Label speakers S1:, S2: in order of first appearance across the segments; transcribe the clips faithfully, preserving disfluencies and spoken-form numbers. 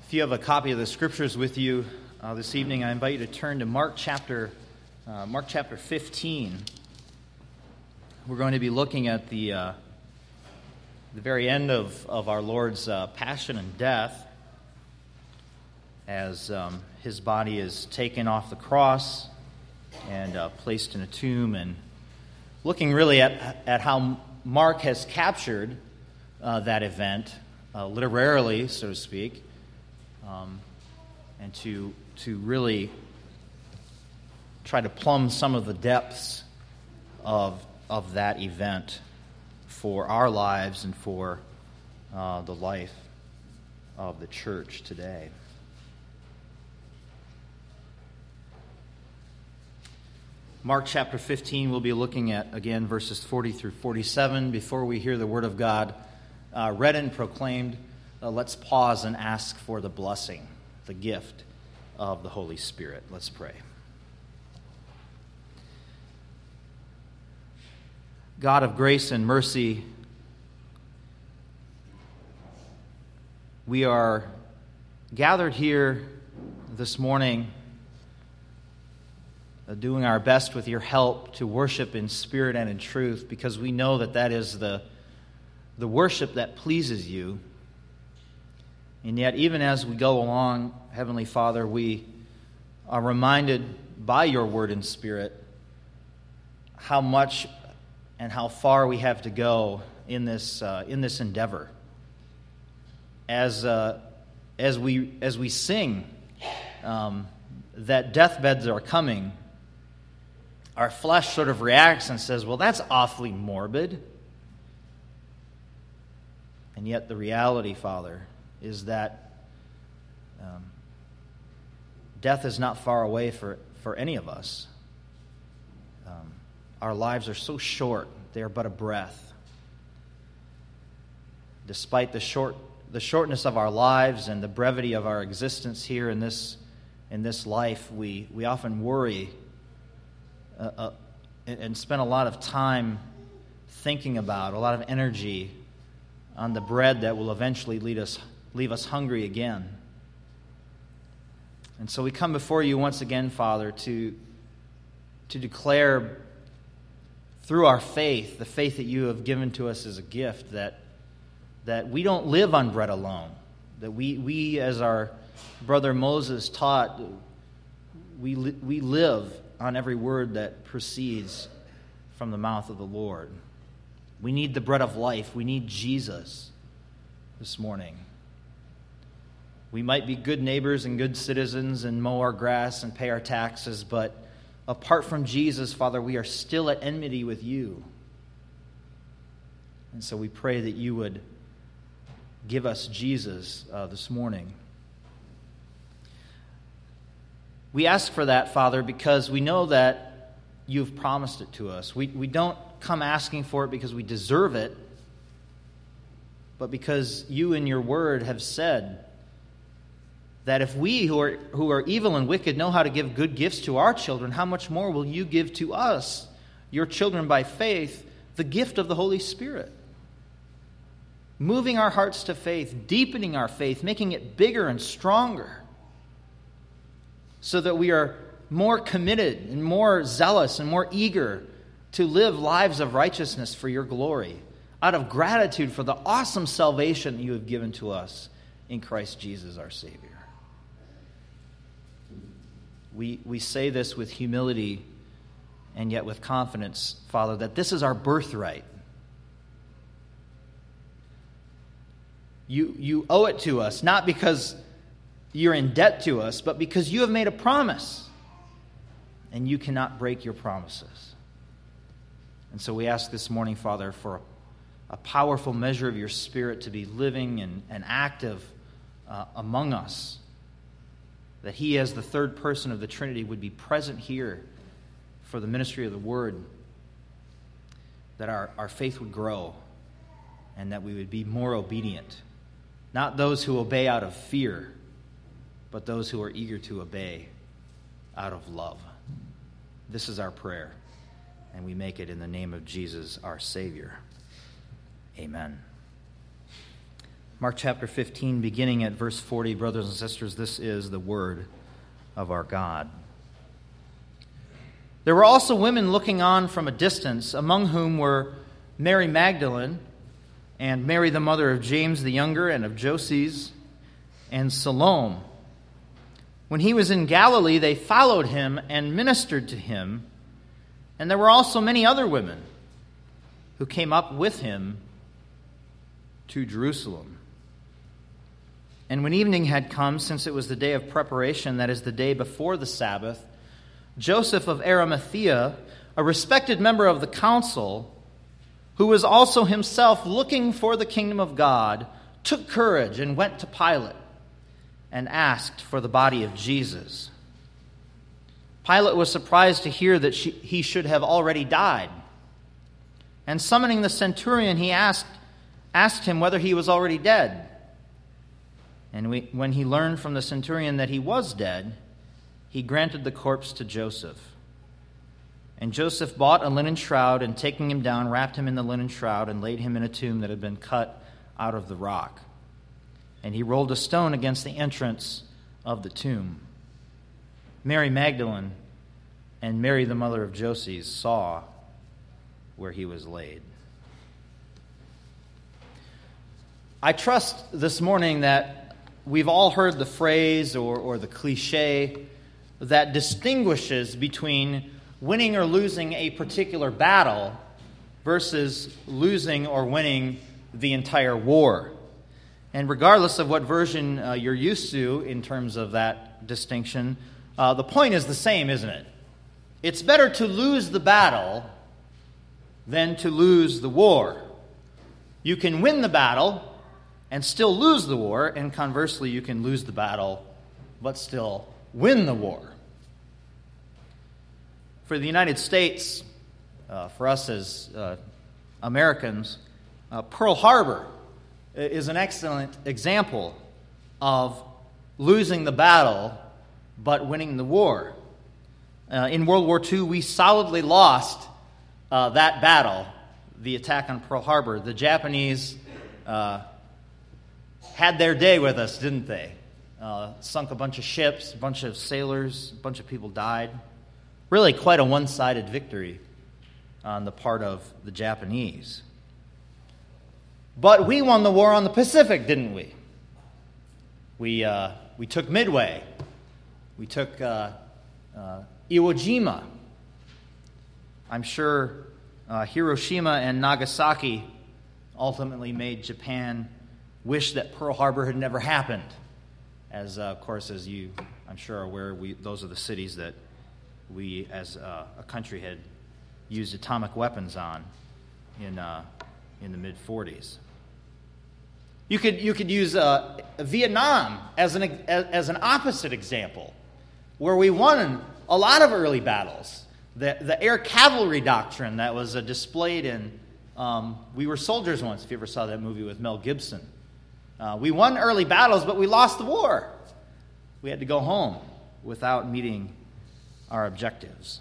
S1: If you have a copy of the Scriptures with you uh, this evening, I invite you to turn to Mark chapter uh, Mark chapter fifteen. We're going to be looking at the uh, the very end of, of our Lord's uh, passion and death as um, his body is taken off the cross and uh, placed in a tomb, and looking really at, at how Mark has captured uh, that event, uh, literarily, so to speak. Um, and to to really try to plumb some of the depths of of that event for our lives and for uh, the life of the church today. Mark chapter fifteen, we'll be looking at, again, verses forty through forty-seven. Before we hear the Word of God uh, read and proclaimed, Uh, let's pause and ask for the blessing, the gift of the Holy Spirit. Let's pray. God of grace and mercy, we are gathered here this morning, uh, doing our best with your help to worship in spirit and in truth, because we know that that is the, the worship that pleases you. And yet, even as we go along, Heavenly Father, we are reminded by your word and spirit how much and how far we have to go in this uh, in this endeavor. As uh, as we as we sing um, that deathbeds are coming, our flesh sort of reacts and says, "Well, that's awfully morbid." And yet, the reality, Father, is that um, death is not far away for, for any of us. Um, our lives are so short, they are but a breath. Despite the short the shortness of our lives and the brevity of our existence here in this in this life, we, we often worry uh, uh, and spend a lot of time thinking about, a lot of energy on the bread that will eventually lead us leave us hungry again. And so we come before you once again, Father, to, to declare through our faith, the faith that you have given to us as a gift, that, that we don't live on bread alone. That we, we as our brother Moses taught, we, li- we live on every word that proceeds from the mouth of the Lord. We need the bread of life. We need Jesus this morning. We might be good neighbors and good citizens and mow our grass and pay our taxes, but apart from Jesus, Father, we are still at enmity with you. And so we pray that you would give us Jesus uh, this morning. We ask for that, Father, because we know that you've promised it to us. We, we don't come asking for it because we deserve it, but because you in your word have said that if we who are who are evil and wicked know how to give good gifts to our children, how much more will you give to us, your children by faith, the gift of the Holy Spirit? Moving our hearts to faith, deepening our faith, making it bigger and stronger, so that we are more committed and more zealous and more eager to live lives of righteousness for your glory, out of gratitude for the awesome salvation you have given to us in Christ Jesus our Savior. We, we say this with humility and yet with confidence, Father, that this is our birthright. You, you owe it to us, not because you're in debt to us, but because you have made a promise, and you cannot break your promises. And so we ask this morning, Father, for a powerful measure of your Spirit to be living and, and active uh, among us, that he, as the third person of the Trinity, would be present here for the ministry of the Word, that our, our faith would grow, and that we would be more obedient. Not those who obey out of fear, but those who are eager to obey out of love. This is our prayer, and we make it in the name of Jesus, our Savior. Amen. Mark chapter fifteen, beginning at verse forty, brothers and sisters, this is the word of our God. There were also women looking on from a distance, among whom were Mary Magdalene, and Mary the mother of James the younger, and of Joses, and Salome. When he was in Galilee, they followed him and ministered to him. And there were also many other women who came up with him to Jerusalem. And when evening had come, since it was the day of preparation, that is, the day before the Sabbath, Joseph of Arimathea, a respected member of the council, who was also himself looking for the kingdom of God, took courage and went to Pilate and asked for the body of Jesus. Pilate was surprised to hear that she, he should have already died. And summoning the centurion, he asked, asked him whether he was already dead. And we, when he learned from the centurion that he was dead, he granted the corpse to Joseph. And Joseph bought a linen shroud, and taking him down, wrapped him in the linen shroud, and laid him in a tomb that had been cut out of the rock. And he rolled a stone against the entrance of the tomb. Mary Magdalene and Mary the mother of Joses saw where he was laid. I trust this morning that we've all heard the phrase or, or the cliche that distinguishes between winning or losing a particular battle versus losing or winning the entire war. And regardless of what version uh, you're used to in terms of that distinction, uh, the point is the same, isn't it? It's better to lose the battle than to lose the war. You can win the battle and still lose the war, and conversely, you can lose the battle but still win the war. For the United States, uh, for us as uh, Americans, uh, Pearl Harbor is an excellent example of losing the battle but winning the war. Uh, in World War Two, we solidly lost uh, that battle, the attack on Pearl Harbor. The Japanese uh, had their day with us, didn't they? Uh, sunk a bunch of ships, a bunch of sailors, a bunch of people died. Really quite a one-sided victory on the part of the Japanese. But we won the war on the Pacific, didn't we? We uh, we took Midway. We took uh, uh, Iwo Jima. I'm sure uh, Hiroshima and Nagasaki ultimately made Japan wish that Pearl Harbor had never happened. As, uh, of course, as you, I'm sure, are aware, we, those are the cities that we, as uh, a country, had used atomic weapons on in uh, in the mid forties. You could you could use uh, Vietnam as an as, as an opposite example, where we won a lot of early battles. The the air cavalry doctrine that was uh, displayed in um, We Were Soldiers Once. If you ever saw that movie with Mel Gibson, uh, we won early battles, but we lost the war. We had to go home without meeting our objectives.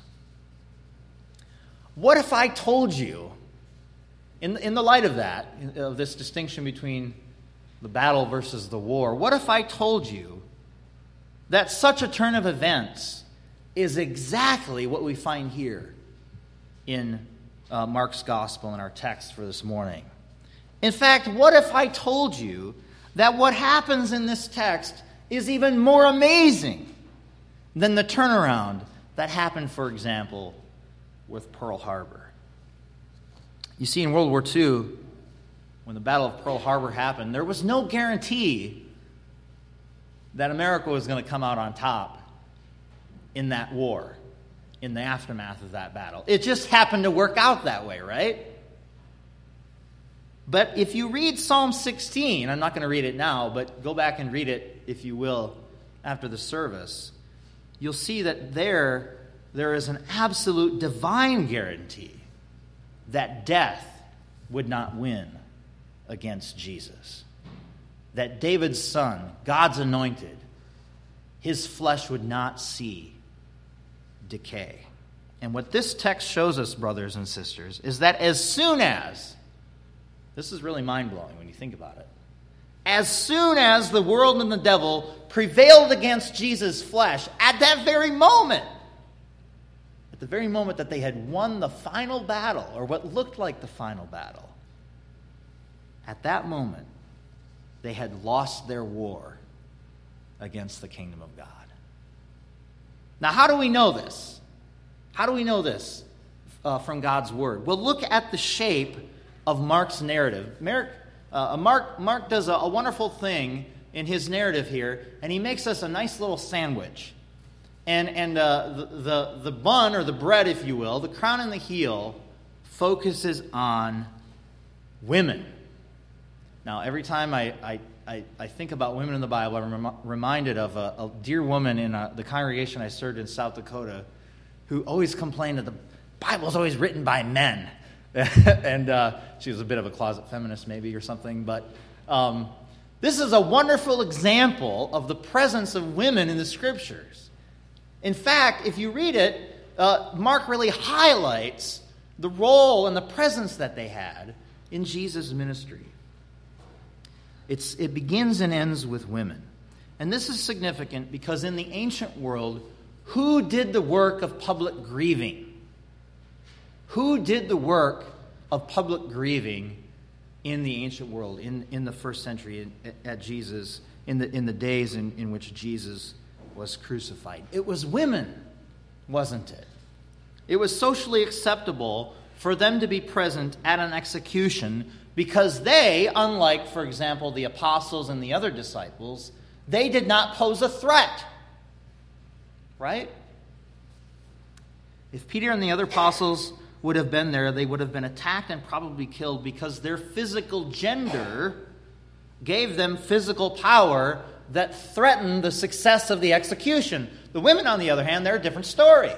S1: What if I told you, in in the light of that, of this distinction between the battle versus the war, what if I told you that such a turn of events is exactly what we find here in uh, Mark's gospel in our text for this morning? In fact, what if I told you that what happens in this text is even more amazing than the turnaround that happened, for example, with Pearl Harbor? You see, in World War Two, when the Battle of Pearl Harbor happened, there was no guarantee that America was going to come out on top in that war, in the aftermath of that battle. It just happened to work out that way, right? But if you read Psalm sixteen, I'm not going to read it now, but go back and read it, if you will, after the service, you'll see that there, there is an absolute divine guarantee that death would not win against Jesus. That David's son, God's anointed, his flesh would not see decay. And what this text shows us, brothers and sisters, is that as soon as, this is really mind-blowing when you think about it, as soon as the world and the devil prevailed against Jesus' flesh, at that very moment, at the very moment that they had won the final battle, or what looked like the final battle, at that moment, they had lost their war against the kingdom of God. Now, how do we know this? How do we know this uh, from God's word? Well, look at the shape of Mark's narrative. Mark, uh, Mark, Mark does a, a wonderful thing in his narrative here, and he makes us a nice little sandwich. And, and uh, the, the, the bun, or the bread, if you will, the crown and the heel, focuses on women. Now, every time I, I, I, I think about women in the Bible, I'm rem- reminded of a, a dear woman in a, the congregation I served in South Dakota who always complained that the Bible's always written by men. and uh, she was a bit of a closet feminist maybe or something. But um, this is a wonderful example of the presence of women in the Scriptures. In fact, if you read it, uh, Mark really highlights the role and the presence that they had in Jesus' ministry. It's, it begins and ends with women. And this is significant because in the ancient world, who did the work of public grieving? Who did the work of public grieving in the ancient world, in, in the first century, at, at Jesus, in the, in the days in, in which Jesus was crucified? It was women, wasn't it? It was socially acceptable for them to be present at an execution because they, unlike, for example, the apostles and the other disciples, they did not pose a threat. Right? If Peter and the other apostles would have been there, they would have been attacked and probably killed because their physical gender gave them physical power that threatened the success of the execution. The women, on the other hand, they're a different story.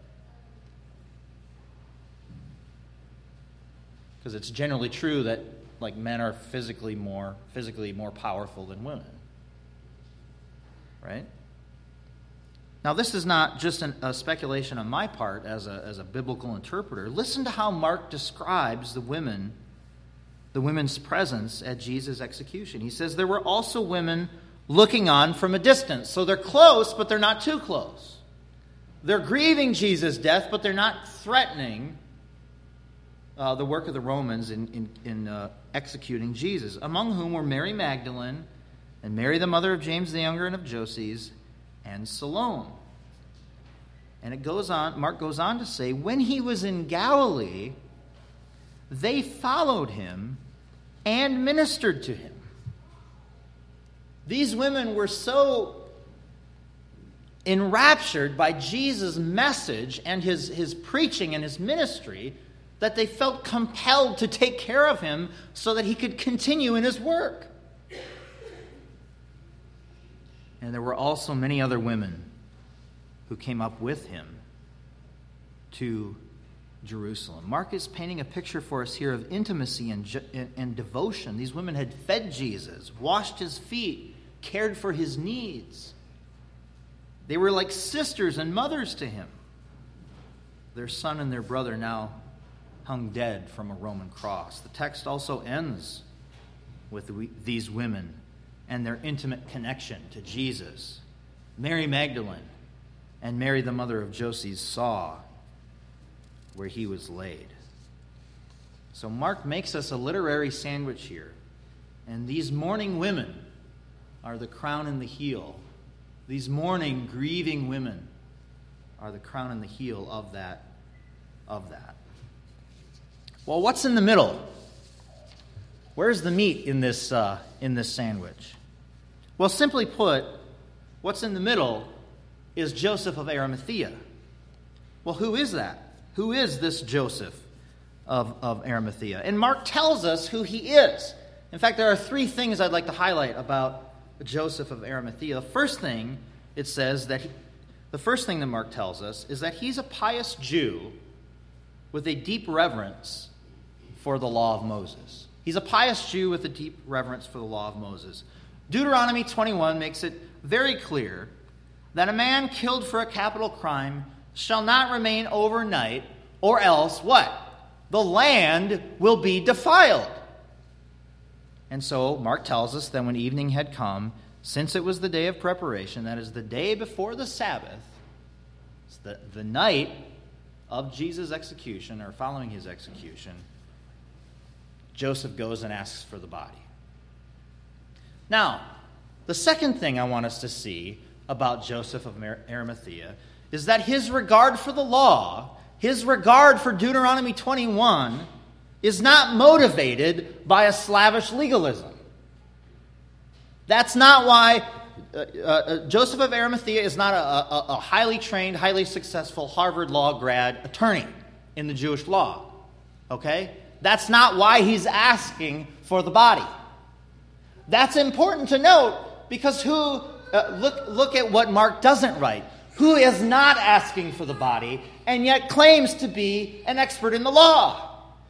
S1: Because it's generally true that like men are physically more physically more powerful than women. Right? Now, this is not just an, a speculation on my part as a, as a biblical interpreter. Listen to how Mark describes the women, the women's presence at Jesus' execution. He says there were also women looking on from a distance. So they're close, but they're not too close. They're grieving Jesus' death, but they're not threatening uh, the work of the Romans in, in, in uh, executing Jesus, among whom were Mary Magdalene and Mary, the mother of James the Younger and of Joses, and Salome. And it goes on, Mark goes on to say, when he was in Galilee, they followed him and ministered to him. These women were so enraptured by Jesus' message and his, his preaching and his ministry that they felt compelled to take care of him so that he could continue in his work. And there were also many other women who came up with him to Jerusalem. Mark is painting a picture for us here of intimacy and, and, and devotion. These women had fed Jesus, washed his feet, cared for his needs. They were like sisters and mothers to him. Their son and their brother now hung dead from a Roman cross. The text also ends with these women and their intimate connection to Jesus. Mary Magdalene and Mary, the mother of Joses, saw where he was laid. So Mark makes us a literary sandwich here. And these mourning women are the crown and the heel. These mourning, grieving women are the crown and the heel of that. Of that. Well, what's in the middle? Where's the meat in this uh, in this sandwich? Well, simply put, what's in the middle is Joseph of Arimathea. Well, who is that? Who is this Joseph of, of Arimathea? And Mark tells us who he is. In fact, there are three things I'd like to highlight about Joseph of Arimathea. The first thing it says that he, the first thing that Mark tells us is that he's a pious Jew with a deep reverence for the law of Moses. He's a pious Jew with a deep reverence for the law of Moses. Deuteronomy twenty-one makes it very clear that a man killed for a capital crime shall not remain overnight, or else what? The land will be defiled. And so Mark tells us that when evening had come, since it was the day of preparation, that is the day before the Sabbath, it's the, the night of Jesus' execution or following his execution, Joseph goes and asks for the body. Now, the second thing I want us to see about Joseph of Arimathea is that his regard for the law, his regard for Deuteronomy twenty-one, is not motivated by a slavish legalism. That's not why uh, uh, Joseph of Arimathea is not a, a, a highly trained, highly successful Harvard law grad attorney in the Jewish law. Okay? That's not why he's asking for the body. That's important to note because who, uh, look, look at what Mark doesn't write. Who is not asking for the body and yet claims to be an expert in the law?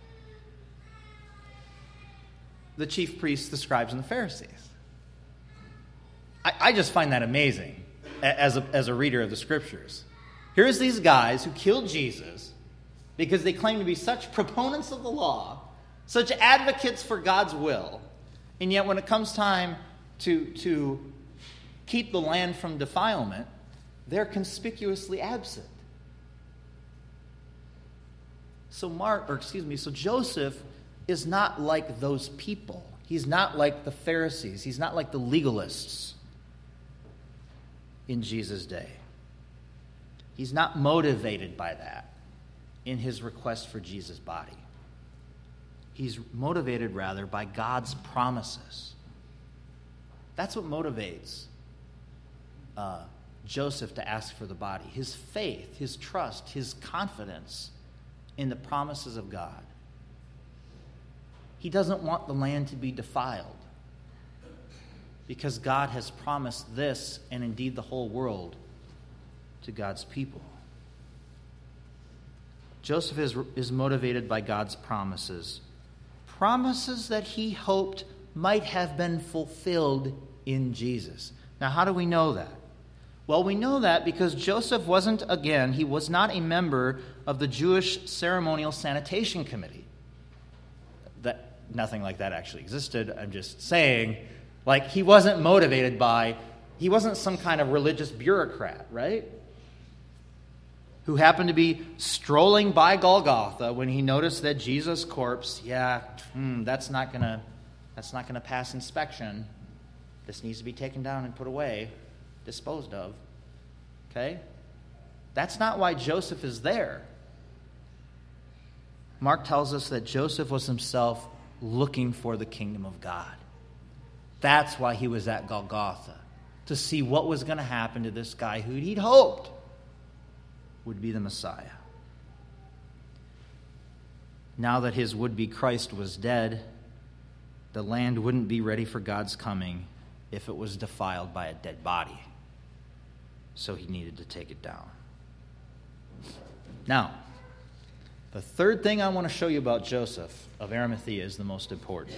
S1: The chief priests, the scribes, and the Pharisees. I, I just find that amazing as a, as a reader of the Scriptures. Here's these guys who killed Jesus because they claim to be such proponents of the law, such advocates for God's will, and yet when it comes time to, to keep the land from defilement, they're conspicuously absent. So Mark, or excuse me, so Joseph is not like those people. He's not like the Pharisees. He's not like the legalists in Jesus' day. He's not motivated by that in his request for Jesus' body. He's motivated, rather, by God's promises. That's what motivates uh, Joseph to ask for the body. His faith, his trust, his confidence in the promises of God. He doesn't want the land to be defiled because God has promised this and indeed the whole world to God's people. Joseph is, is motivated by God's promises. Promises that he hoped might have been fulfilled in Jesus. Now, how do we know that? Well, we know that because Joseph wasn't, again, he was not a member of the Jewish Ceremonial Sanitation Committee. That nothing like that actually existed. I'm just saying, like, he wasn't motivated by, he wasn't some kind of religious bureaucrat, right? Who happened to be strolling by Golgotha when he noticed that Jesus' corpse, yeah, hmm, that's not gonna, that's not gonna pass inspection. This needs to be taken down and put away, disposed of. Okay? That's not why Joseph is there. Mark tells us that Joseph was himself looking for the kingdom of God. That's why he was at Golgotha, to see what was going to happen to this guy who he'd hoped would be the Messiah. Now that his would-be Christ was dead, the land wouldn't be ready for God's coming if it was defiled by a dead body. So he needed to take it down. Now, the third thing I want to show you about Joseph of Arimathea is the most important.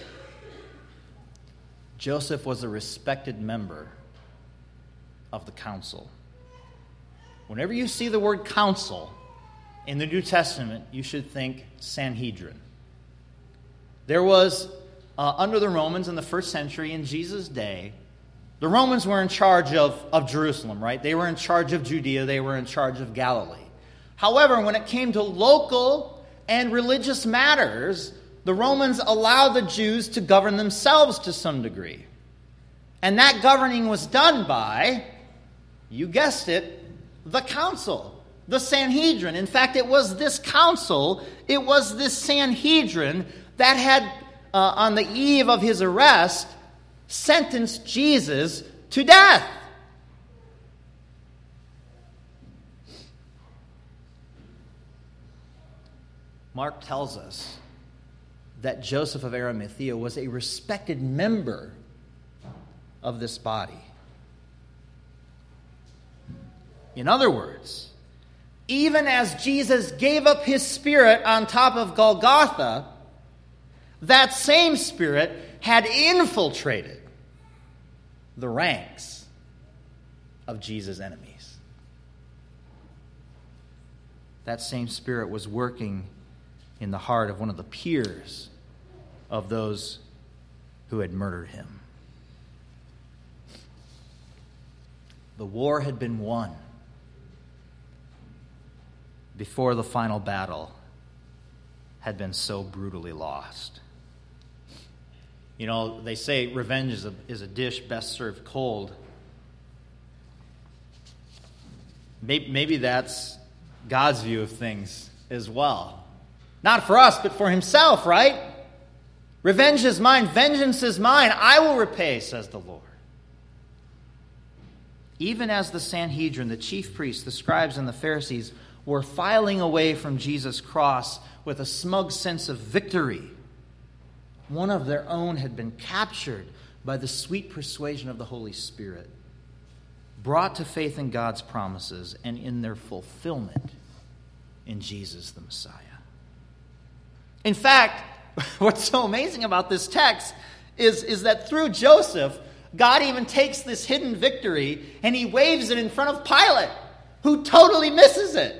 S1: Joseph was a respected member of the council. Whenever you see the word council in the New Testament, you should think Sanhedrin. There was, uh, under the Romans in the first century, in Jesus' day, the Romans were in charge of, of Jerusalem, right? They were in charge of Judea. They were in charge of Galilee. However, when it came to local and religious matters, the Romans allowed the Jews to govern themselves to some degree. And that governing was done by, you guessed it, the council, the Sanhedrin. In fact, it was this council, it was this Sanhedrin that had, uh, on the eve of his arrest, sentenced Jesus to death. Mark tells us that Joseph of Arimathea was a respected member of this body. In other words, even as Jesus gave up his spirit on top of Golgotha, that same spirit had infiltrated the ranks of Jesus' enemies. That same spirit was working in the heart of one of the peers of those who had murdered him. The war had been won before the final battle had been so brutally lost. You know, they say revenge is a, is a dish best served cold. Maybe, maybe that's God's view of things as well. Not for us, but for himself, right? Revenge is mine, vengeance is mine, I will repay, says the Lord. Even as the Sanhedrin, the chief priests, the scribes, and the Pharisees were filing away from Jesus' cross with a smug sense of victory, one of their own had been captured by the sweet persuasion of the Holy Spirit, brought to faith in God's promises and in their fulfillment in Jesus the Messiah. In fact, what's so amazing about this text is, is that through Joseph, God even takes this hidden victory and he waves it in front of Pilate, who totally misses it.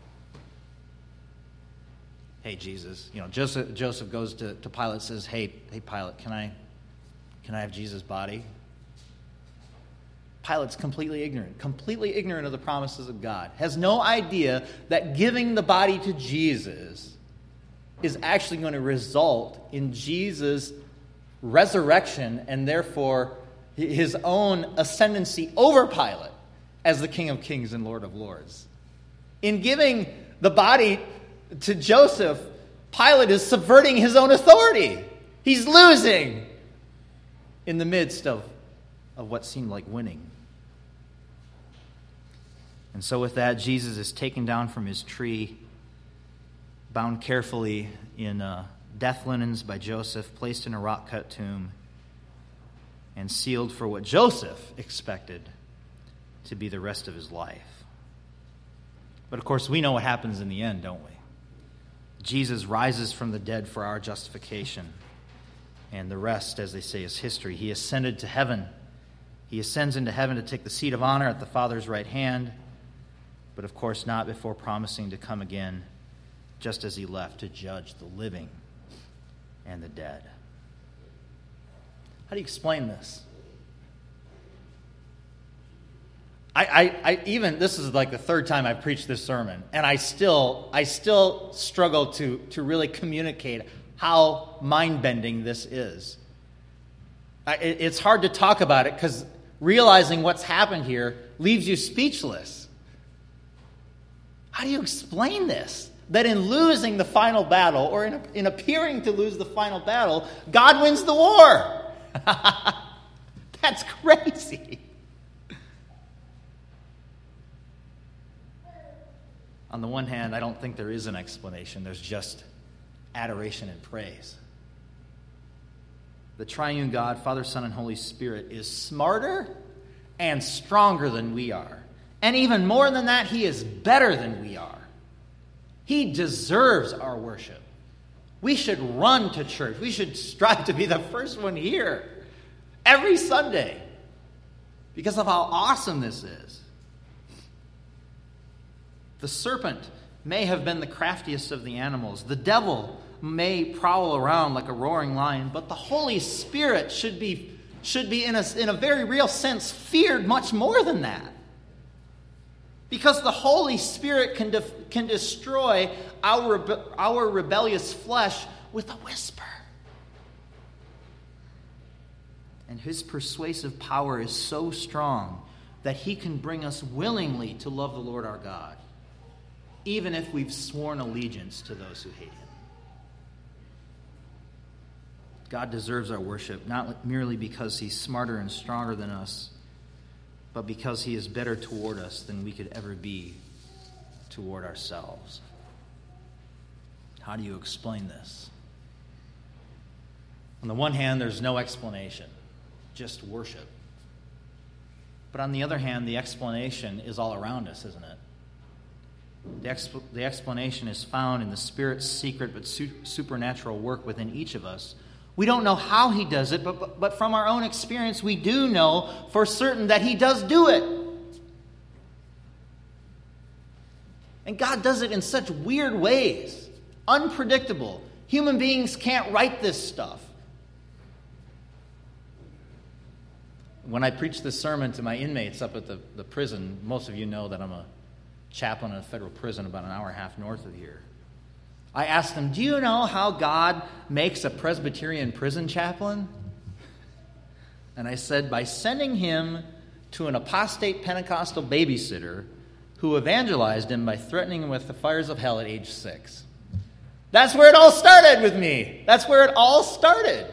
S1: Hey, Jesus, you know, Joseph, Joseph goes to, to Pilate and says, hey, hey, Pilate, can I, can I have Jesus' body? Pilate's completely ignorant, completely ignorant of the promises of God, has no idea that giving the body to Jesus is actually going to result in Jesus' resurrection and therefore his own ascendancy over Pilate as the King of Kings and Lord of Lords. In giving the body to Joseph, Pilate is subverting his own authority. He's losing in the midst of, of what seemed like winning. And so with that, Jesus is taken down from his tree, bound carefully in uh, death linens by Joseph, placed in a rock-cut tomb, and sealed for what Joseph expected to be the rest of his life. But of course, we know what happens in the end, don't we? Jesus rises from the dead for our justification. And the rest, as they say, is history. He ascended to heaven. He ascends into heaven to take the seat of honor at the Father's right hand. But of course not before promising to come again, just as he left, to judge the living and the dead. How do you explain this? I, I, I even, this is like the third time I've preached this sermon, and I still, I still struggle to, to really communicate how mind-bending this is. I, it, it's hard to talk about it because realizing what's happened here leaves you speechless. How do you explain this? That in losing the final battle, or in, in appearing to lose the final battle, God wins the war. That's crazy. On the one hand, I don't think there is an explanation. There's just adoration and praise. The triune God, Father, Son, and Holy Spirit, is smarter and stronger than we are. And even more than that, he is better than we are. He deserves our worship. We should run to church. We should strive to be the first one here every Sunday because of how awesome this is. The serpent may have been the craftiest of the animals. The devil may prowl around like a roaring lion, but the Holy Spirit should be, should be in a, in a very real sense, feared much more than that. Because the Holy Spirit can, def, can destroy our, rebe- our rebellious flesh with a whisper. And his persuasive power is so strong that he can bring us willingly to love the Lord our God, even if we've sworn allegiance to those who hate him. God deserves our worship, not merely because he's smarter and stronger than us, but because he is better toward us than we could ever be toward ourselves. How do you explain this? On the one hand, there's no explanation, just worship. But on the other hand, the explanation is all around us, isn't it? The, exp- the explanation is found in the Spirit's secret but su- supernatural work within each of us. We don't know how he does it, but, but, but from our own experience, we do know for certain that he does do it. And God does it in such weird ways, unpredictable. Human beings can't write this stuff. when I preached this sermon to my inmates up at the, the prison, most of you know that I'm a chaplain in a federal prison about an hour and a half north of here. I asked them, do you know how God makes a Presbyterian prison chaplain? And I said, by sending him to an apostate Pentecostal babysitter who evangelized him by threatening him with the fires of hell at age six. That's where it all started with me. That's where it all started.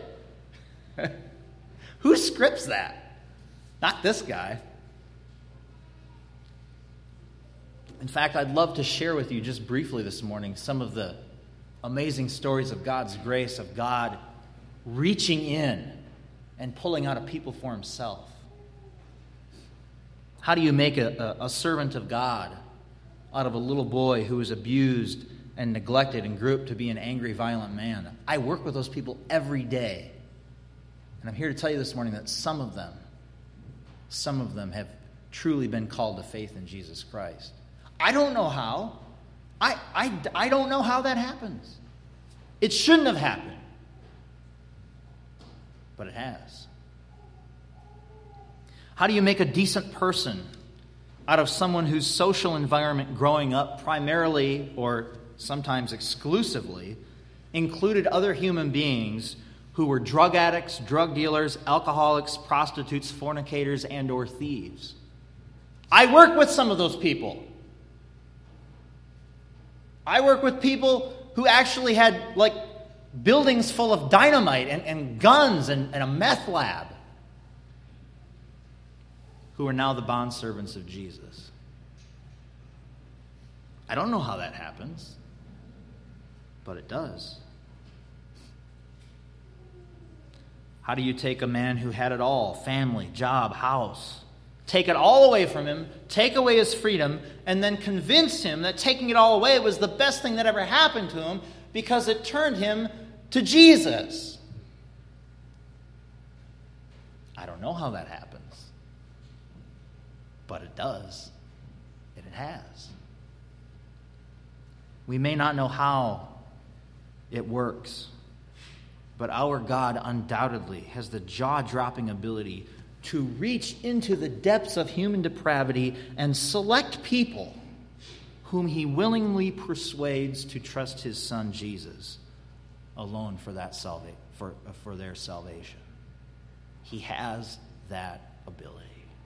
S1: Who scripts that? Not this guy. In fact, I'd love to share with you just briefly this morning some of the amazing stories of God's grace, of God reaching in and pulling out a people for himself. How do you make a, a, a servant of God out of a little boy who was abused and neglected and grew up to be an angry, violent man? I work with those people every day. And I'm here to tell you this morning that some of them, some of them have truly been called to faith in Jesus Christ. I don't know how. I, I, I don't know how that happens. It shouldn't have happened. But it has. How do you make a decent person out of someone whose social environment growing up primarily or sometimes exclusively included other human beings who were drug addicts, drug dealers, alcoholics, prostitutes, fornicators, and or thieves? I work with some of those people. I work with people who actually had, like, buildings full of dynamite and, and guns and, and a meth lab, who are now the bondservants of Jesus. I don't know how that happens, but it does. How do you take a man who had it all, family, job, house, take it all away from him, take away his freedom, and then convince him that taking it all away was the best thing that ever happened to him because it turned him to Jesus? I don't know how that happens, but it does, and it has. We may not know how it works, but our God undoubtedly has the jaw-dropping ability to reach into the depths of human depravity and select people whom he willingly persuades to trust his son Jesus alone for that salva- for, for their salvation. He has that ability.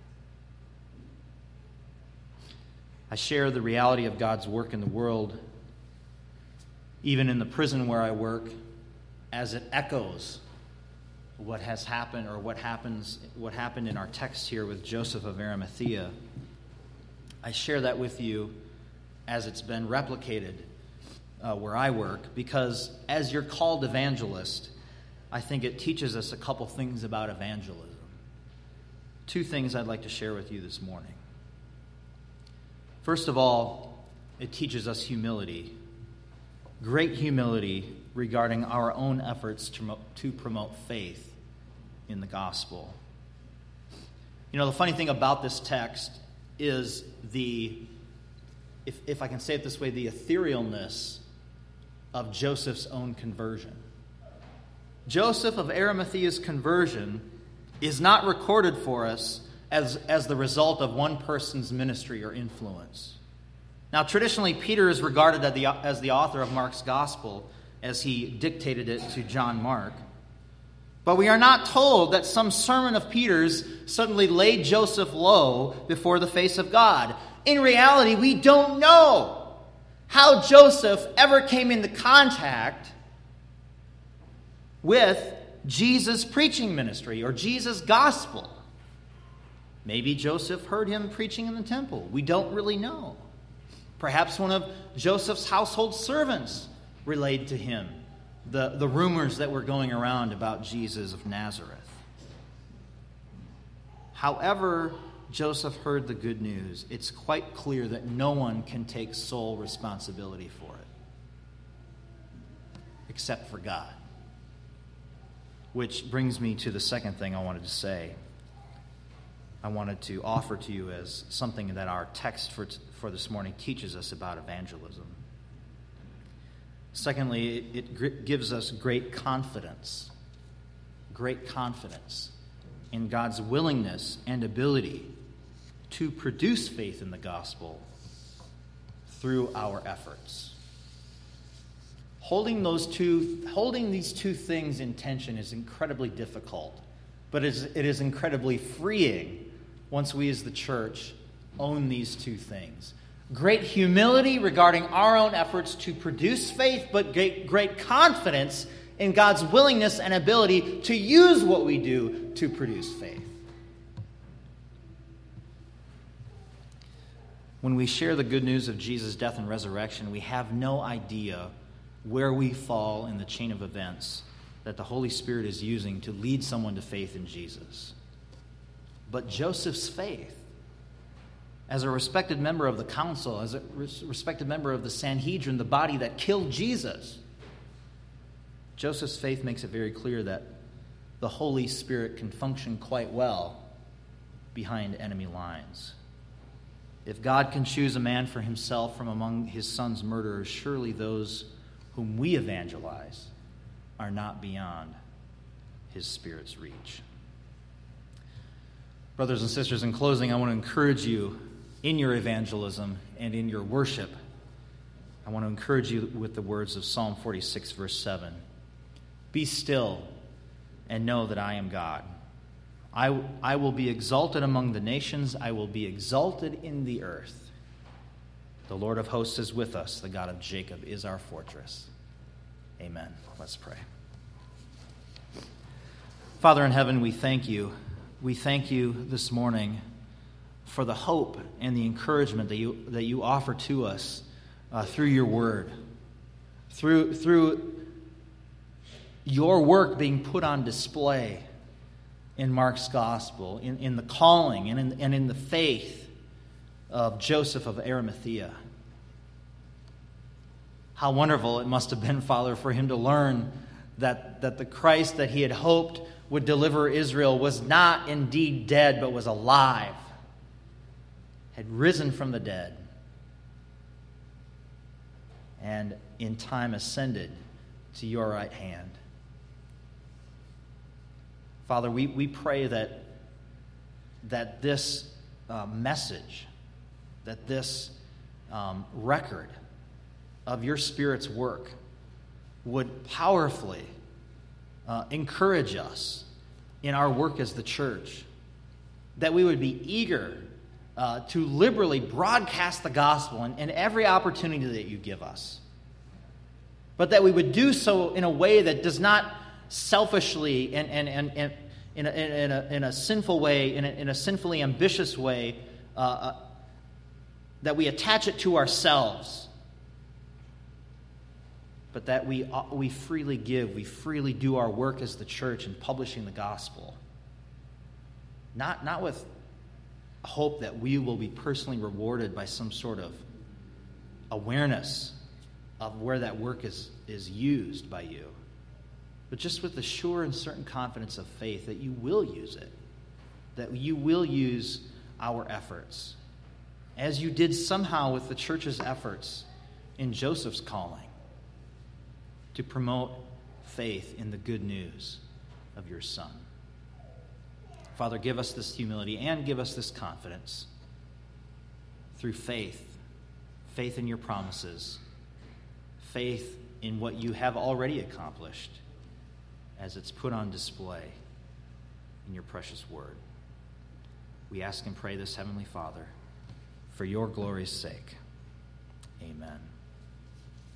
S1: I share the reality of God's work in the world, even in the prison where I work, as it echoes what has happened or what happens, what happened in our text here with Joseph of Arimathea. I share that with you as it's been replicated uh, where I work, because as you're called evangelist, I think it teaches us a couple things about evangelism. Two things I'd like to share with you this morning. First of all, it teaches us humility, great humility regarding our own efforts to, to promote faith in the gospel. You know, the funny thing about this text is the, if, if I can say it this way, the etherealness of Joseph's own conversion. Joseph of Arimathea's conversion is not recorded for us as, as the result of one person's ministry or influence. Now, traditionally, Peter is regarded as the, as the author of Mark's gospel, as he dictated it to John Mark. But we are not told that some sermon of Peter's suddenly laid Joseph low before the face of God. In reality, we don't know how Joseph ever came into contact with Jesus' preaching ministry or Jesus' gospel. Maybe Joseph heard him preaching in the temple. We don't really know. Perhaps one of Joseph's household servants relayed to him the, the rumors that were going around about Jesus of Nazareth. However Joseph heard the good news, it's quite clear that no one can take sole responsibility for it except for God. Which brings me to the second thing I wanted to say. I wanted to offer to you as something that our text for, t- for this morning teaches us about evangelism. Secondly, it, it gr- gives us great confidence. Great confidence in God's willingness and ability to produce faith in the gospel through our efforts. Holding those two, holding these two things in tension is incredibly difficult, but it is, it is incredibly freeing once we as the church own these two things. Great humility regarding our own efforts to produce faith, but great, great confidence in God's willingness and ability to use what we do to produce faith. When we share the good news of Jesus' death and resurrection, we have no idea where we fall in the chain of events that the Holy Spirit is using to lead someone to faith in Jesus. But Joseph's faith, as a respected member of the council, as a respected member of the Sanhedrin, the body that killed Jesus, Joseph's faith makes it very clear that the Holy Spirit can function quite well behind enemy lines. If God can choose a man for himself from among his son's murderers, surely those whom we evangelize are not beyond his Spirit's reach. Brothers and sisters, in closing, I want to encourage you in your evangelism and in your worship. I want to encourage you with the words of Psalm forty-six, verse seven. Be still and know that I am God. I, I will be exalted among the nations. I will be exalted in the earth. The Lord of hosts is with us. The God of Jacob is our fortress. Amen. Let's pray. Father in heaven, we thank you. We thank you this morning for the hope and the encouragement that you that you offer to us uh, through your word, through through your work being put on display in Mark's gospel, in, in the calling and in, and in the faith of Joseph of Arimathea. How wonderful it must have been, Father, for him to learn that, that the Christ that he had hoped would deliver Israel was not indeed dead, but was alive, had risen from the dead, and in time ascended to your right hand. Father, we, we pray that, that this uh, message, that this um, record of your Spirit's work would powerfully uh, encourage us in our work as the church, that we would be eager uh, to liberally broadcast the gospel in, in every opportunity that you give us, but that we would do so in a way that does not selfishly and, and, and, and in, a, in, a, in a sinful way, in a, in a sinfully ambitious way, uh, uh, that we attach it to ourselves, but that we, uh, we freely give, we freely do our work as the church in publishing the gospel. Not, not with hope that we will be personally rewarded by some sort of awareness of where that work is, is used by you, but just with the sure and certain confidence of faith that you will use it, that you will use our efforts, as you did somehow with the church's efforts in Joseph's calling, to promote faith in the good news of your Son. Father, give us this humility and give us this confidence through faith, faith in your promises, faith in what you have already accomplished as it's put on display in your precious word. We ask and pray this, Heavenly Father, for your glory's sake. Amen.